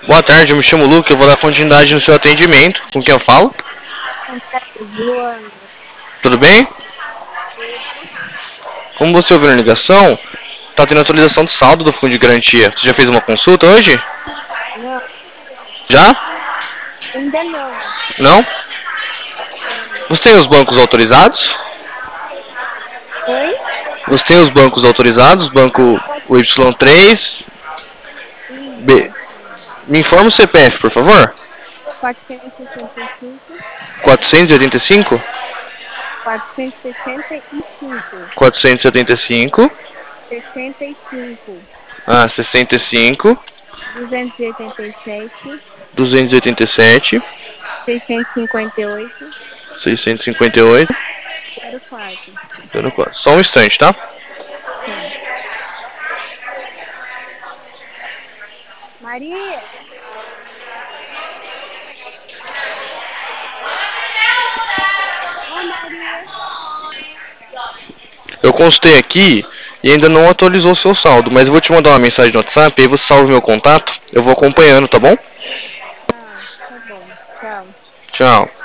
Boa tarde, eu me chamo Luca, eu vou dar continuidade no seu atendimento. Com quem eu falo? Luana, Tudo bem? tudo? Como você ouviu na ligação, tá tendo atualização do saldo do fundo de garantia. Você já fez uma consulta hoje? Não, Já? ainda não. Não? Não. Você tem os bancos autorizados? Oi? Você tem os bancos autorizados? Banco o Y3. B. Isso. Me informa o CPF, por favor. 465, 485, 465, 475, 65, 65, 287, 287, 658, 658. 04. Só um instante, tá? Sim. Maria? Ô, Maria? Eu consultei aqui e ainda não atualizou o seu saldo, mas eu vou te mandar uma mensagem no WhatsApp, aí você salva o meu contato, eu vou acompanhando, tá bom? Tá bom. Tchau. Tchau.